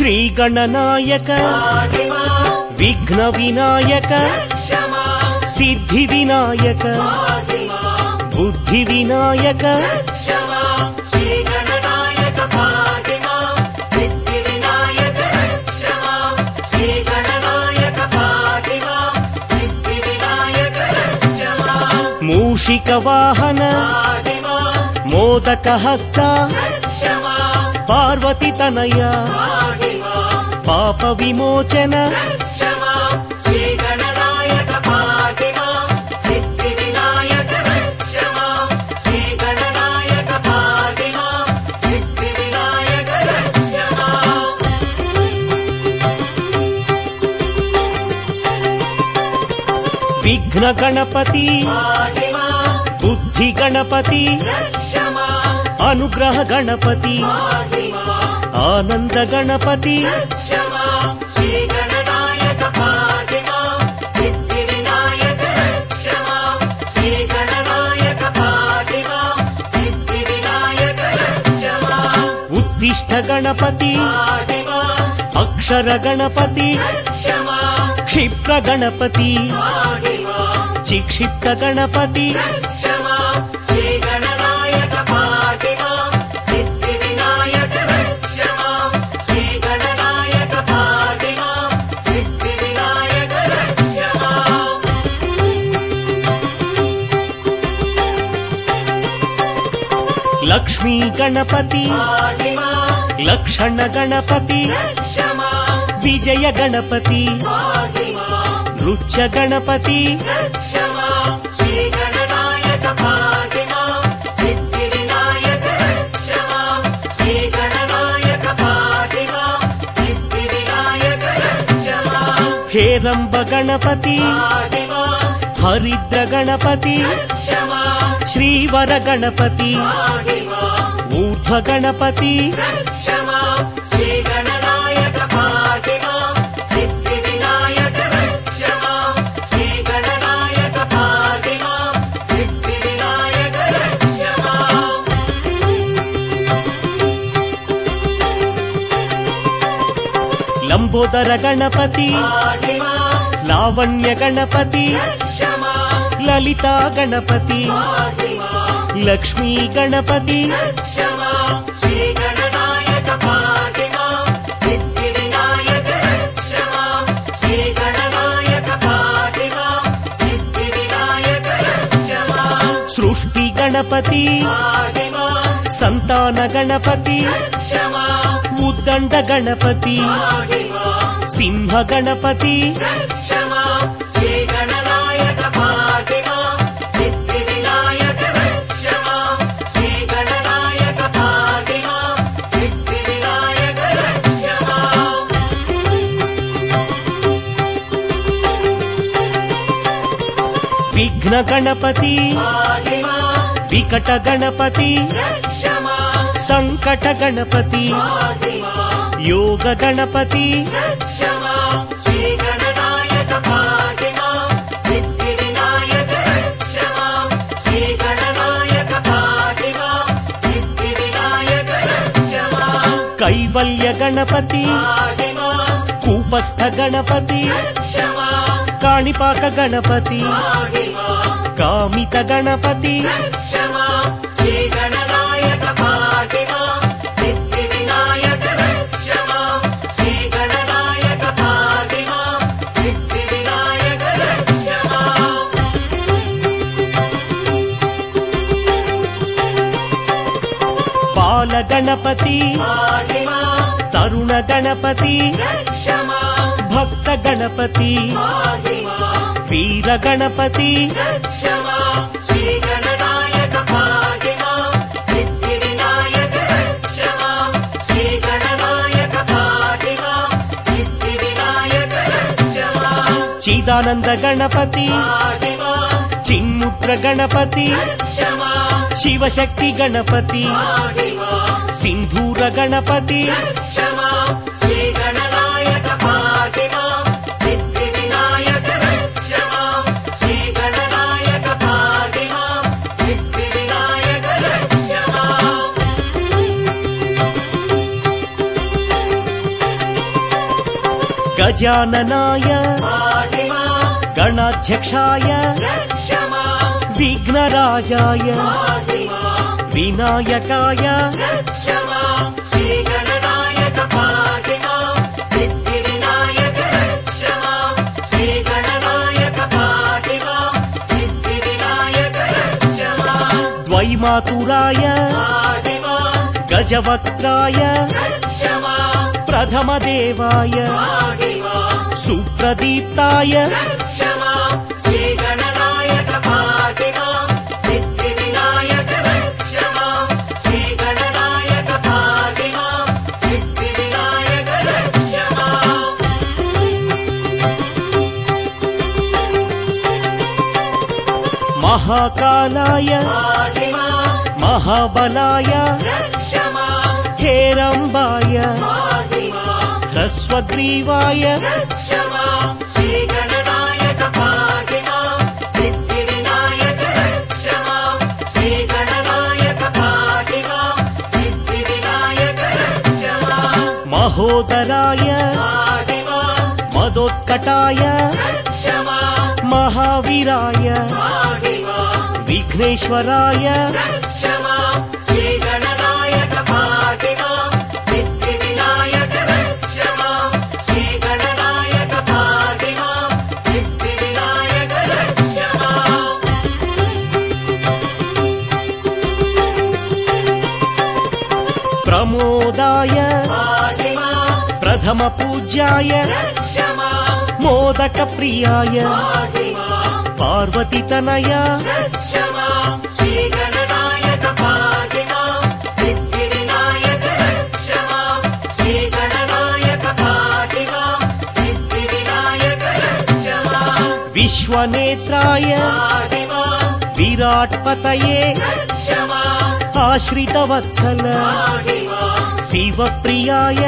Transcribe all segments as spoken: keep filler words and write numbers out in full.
శ్రీ గణనాయక విఘ్న వినాయక సిద్ధి వినాయక బుద్ధి వినాయక మూషిక వాహన మోదక హస్త పార్వతి తనయ పాప విమోచన విఘ్న గణపతి బుద్ధి గణపతి అనుగ్రహ గణపతి ఆనంద గణపతి ఉత్తిష్ట గణపతి అక్షర గణపతి క్షిప్ర గణపతి చిక్షిప్త గణపతి లక్ష్మీ గణపతి లక్షణ గణపతి విజయ గణపతి రుచ గణపతి హేరంబ గణపతి హరిద్ర గణపతి శ్రీవర గణపతి ఊర్ధ్వ గణపతి లంబోదర గణపతి లావణ్య గణపతి లలితా గణపతి లక్ష్మీ గణపతి సృష్టి గణపతి సంతాన గణపతి ఉద్దండ గణపతి సింహ గణపతి విఘ్న గణపతి వికట గణపతి సంకట గణపతి యోగ గణపతి కైవల్య గణపతి కూపస్థ గణపతి కాణిపాక గణపతి కామిత గణపతి బాల గణపతి తరుణ గణపతి భక్త గణపతి వీర గణపతి చిదానంద గణపతి చిన్ముద్ర గణపతి శివశక్తి గణపతి సింధూర గణపతి गजाननाय गणाध्यक्षाय विघ्नराजाय विनायकाय द्वैमातुराय गजवक्त्राय प्रथमदेवाय सुप्रदीप्ताय महाकालाय महाबलाय हेरम्बाय ह्रस्वग्रीवाय महोदराय मदोत्कटाय महावीराय विघ्नेश्वराय प्रमोदाय प्रथम पूज्याय मोदक प्रियाय पार्वतीतनय विश्वनेत्राय विराट्पतये आश्रितवत्सल शिवप्रियाय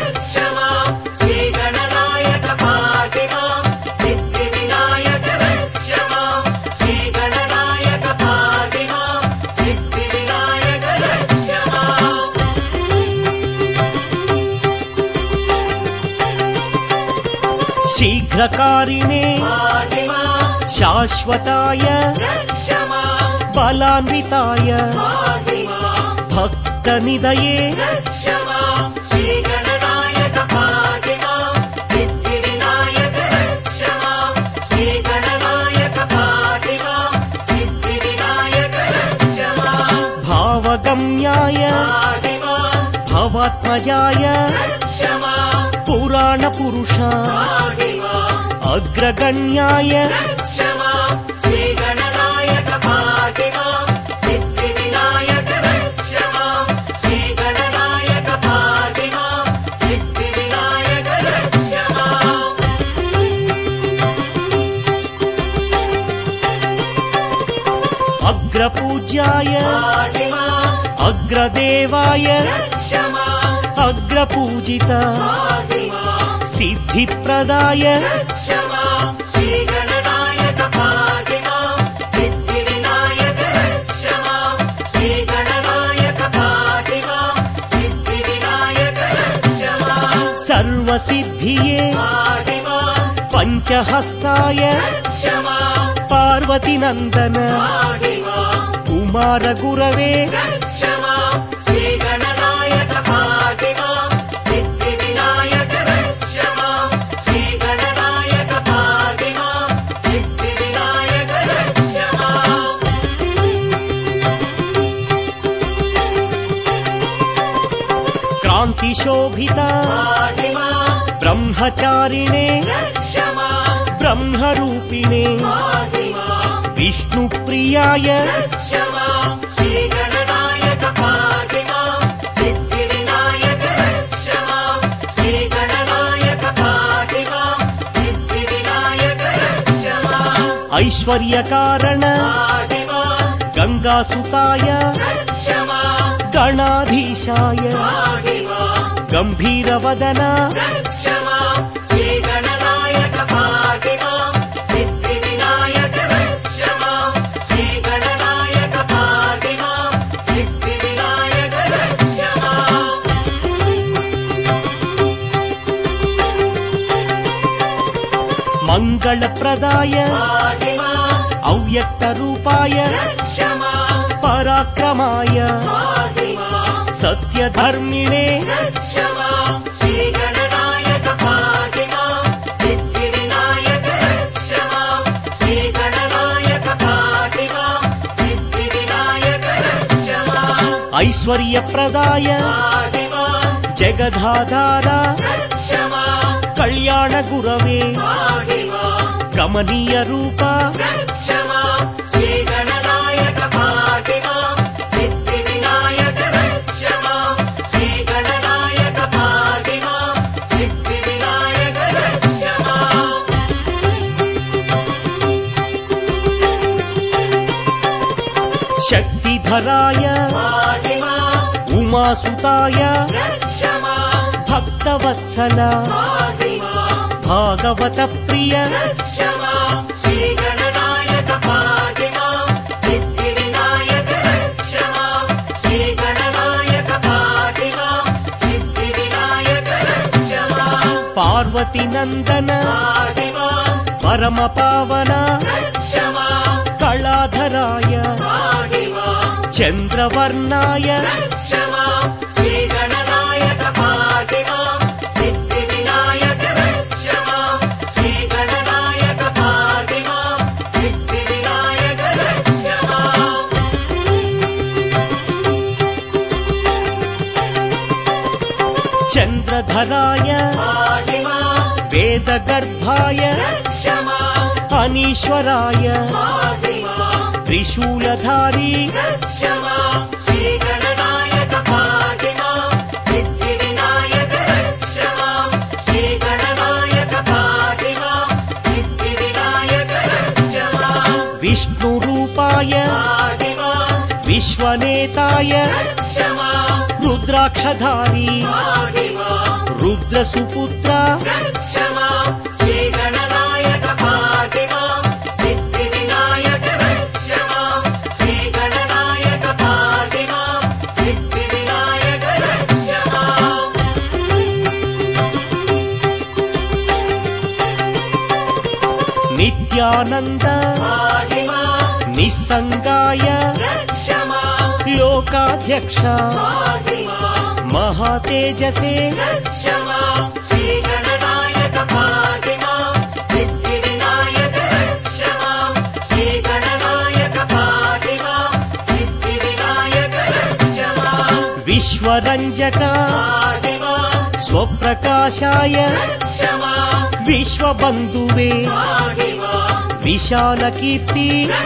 शीघ्रकारिणे शाश्वताय बलान्विताय भक्तनिधये भावगम्याय भवात्मजाय पुराणपुरुष अग्रगण्याय अग्रपूज्याय अग्रदेवाय अग्रपूजित सिद्धिप्रदाय सर्वसिद्धिये पंचहस्ताय पार्वतीनंदन कुमार गुरवे क्रांतिशोभिता ब्रह्मचारिणे ब्रह्मरूपिणे विष्णुप्रियाय ऐश्वर्यकारण गंगासुताय गणाधीशाय गंभीरवदन మంగళప్రదాయ అవ్యక్తరూపాయ పరాక్రమాయ సత్యధర్మిణే ఐశ్వర్యప్రదాయ జగదాధార కళ్యాణ గురవే కమనీయ రూప శక్తిధరాయ ఉమాసుతాయ భక్తవత్సల భాగవత ప్రియ పార్వతి నందన పరమ పావన కళాధరాయ చంద్రవర్ణాయ చంద్రధరాయ వేదగర్భాయ అనీశ్వరాయ త్రిశూలధారీ విష్ణురూపాయ విశ్వనేతాయ రుద్రాక్షధారీ రుద్రసుపుత్ర నిత్యానంద నిస్సంగాయ లోకాధ్యక్ష మహాతేజసే విశ్వరంజక స్వప్రకాశాయ విశ్వబంధువే విశాల కీర్తి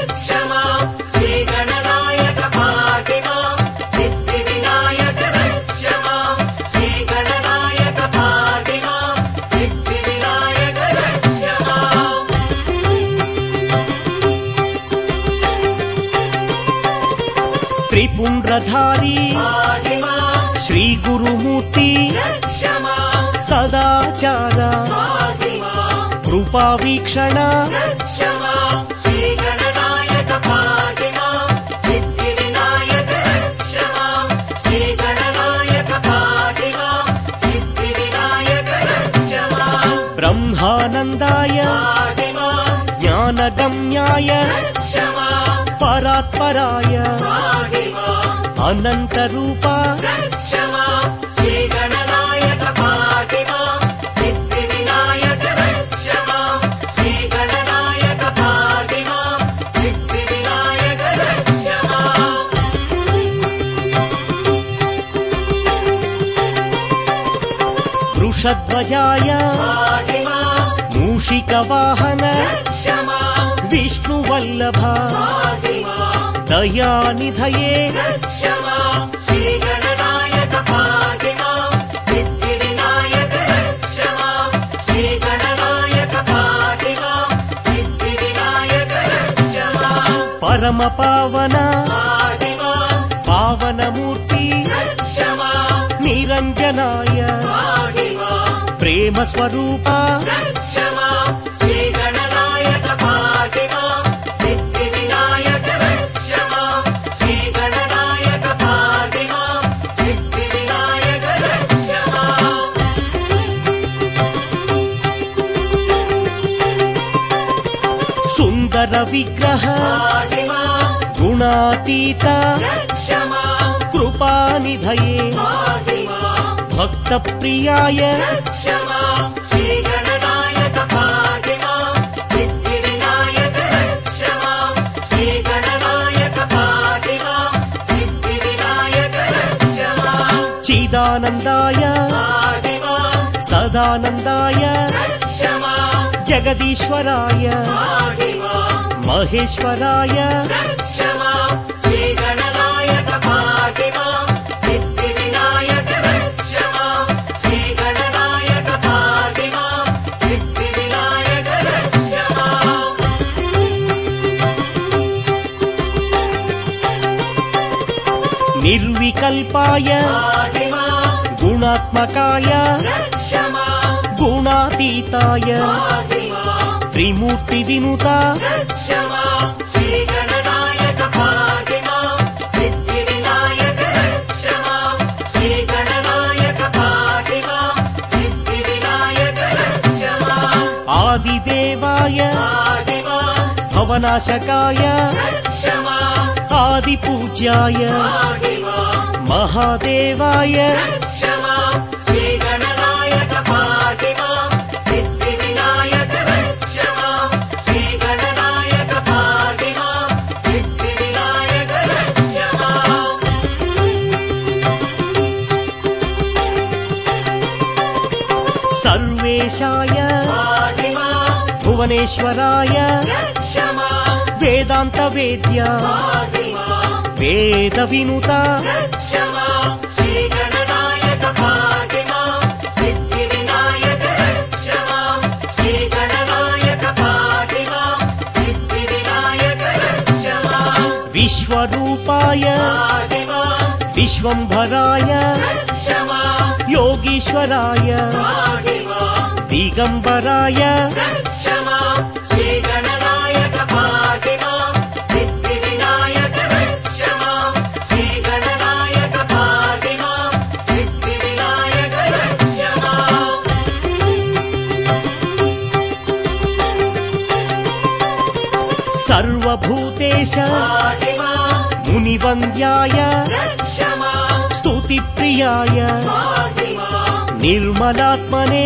త్రిపుండ్రధారీ శ్రీ గురుమూర్తి సదాచార కృపా వీక్షణ బ్రహ్మానందాయ జ్ఞానగమ్యాయ పరాత్పరాయ అనంతరూప వృషధ్వజాయ మూషికవాహన విష్ణువల్లభ దయానిధయే పరమ పావన పావనమూర్తి నిరంజనాయ ప్రేమ స్వరూప సుందర విగ్రహ గుణాతీత కృపానిధయే భక్త ప్రియాయ చిదానందాయ సదానందాయ జగదీశ్వరాయ మహేశ్వరాయ నిర్వికల్పాయ గుణాత్మకాయ గుణాతీతాయ త్రిమూర్తి వినుత ఆదిదేవాయ భవనాశకాయ ఆదిపూజ్యాయ మహాదేవాయ సర్వేశాయ భువనేశ్వరాయ వేదాంత వేద్య వేద వినుత విశ్వరూపాయ విశ్వంభరాయ యోగీశ్వరాయ దిగంబరాయ సర్వభూతేశ మునివంద్యాయ స్తుతిప్రియాయ నిర్మలాత్మనే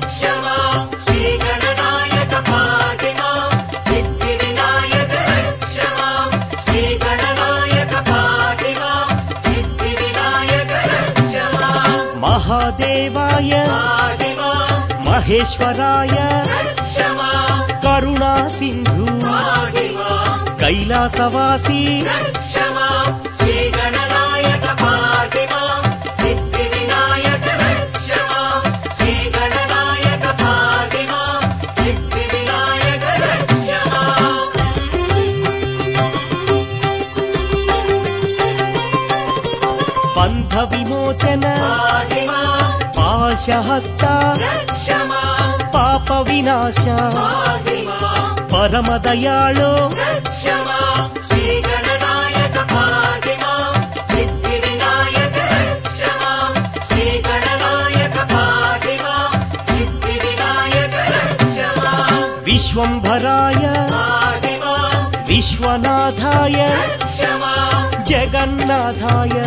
మహాదేవాయ మహేశ్వరాయ కరుణా సింధు కైలాసవాసి బంధ విమోచన పాశహస్త పాప వినాశ పరమ దయాళో విశ్వంభరాయ విశ్వనాథాయ జగన్నాథాయ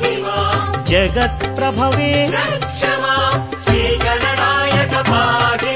జగత్ప్రభవే శ్రీ గణనాయక భాగ్య